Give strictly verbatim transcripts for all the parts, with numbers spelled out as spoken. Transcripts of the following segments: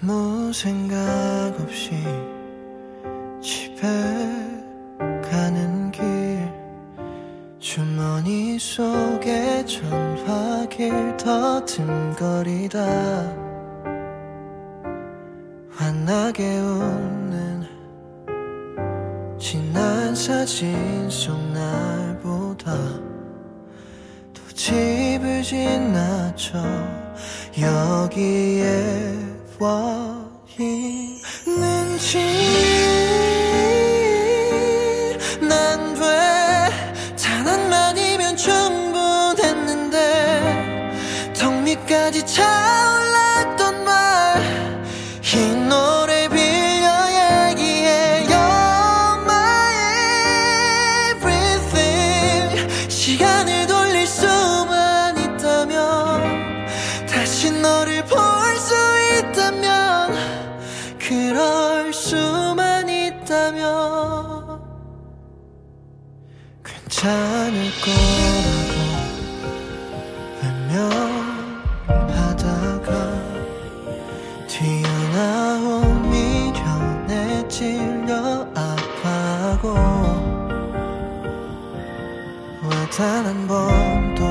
아무 생각 없이 집에 가는 길, 주머니 속에 전화길 더듬거리다 환하게 웃는 지난 사진 속 날보다 또 집을 지나쳐 여기에 와 있는지 난 왜 단 한마디면 충분했는데 턱 밑까지 차올랐던 말 이 노래 빌려 얘기해 You're my everything. 시간을 돌릴 수만 있다면 다시 너를 볼 수 있다면 그럴 수만 있다면 괜찮을 거라고 외면하다가 튀어나온 미련에 찔려 아파하고 왜 단 한 번도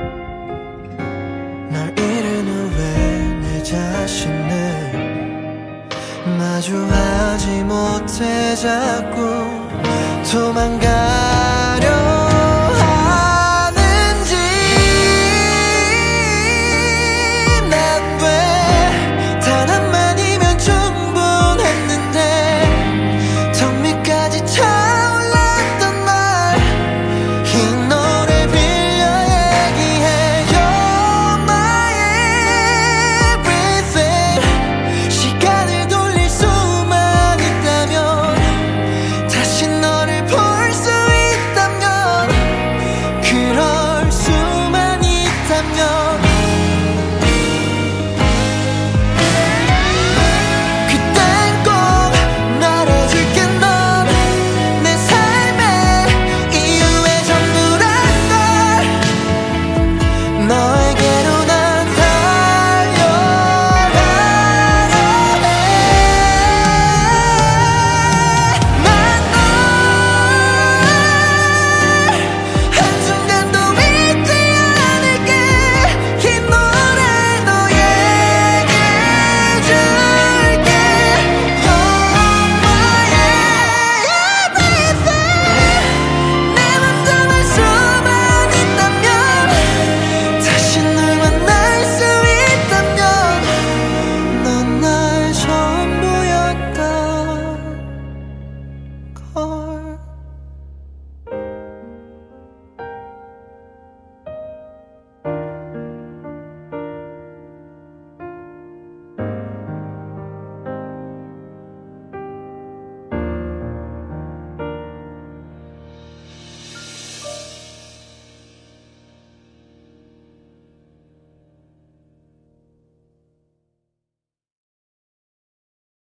날 잃은 후에 내 자신을 마주하지 못해 자꾸 도망가